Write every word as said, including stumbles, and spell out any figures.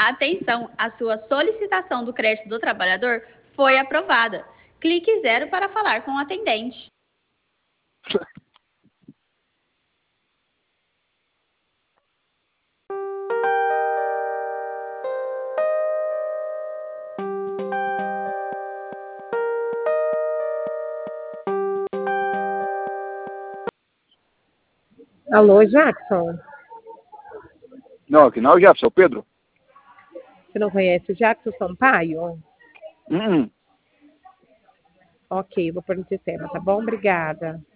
Atenção, a sua solicitação do crédito do trabalhador foi aprovada. Clique zero para falar com o atendente. Alô, Jackson? Não, aqui não é o Jefferson, é o Pedro. Você não conhece o Jackson Sampaio? Hum, hum. Ok, vou pôr no sistema, tá bom? Obrigada.